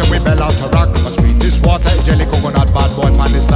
say we bell out to rock. My sweetest water, jelly coconut, bad boy, man, this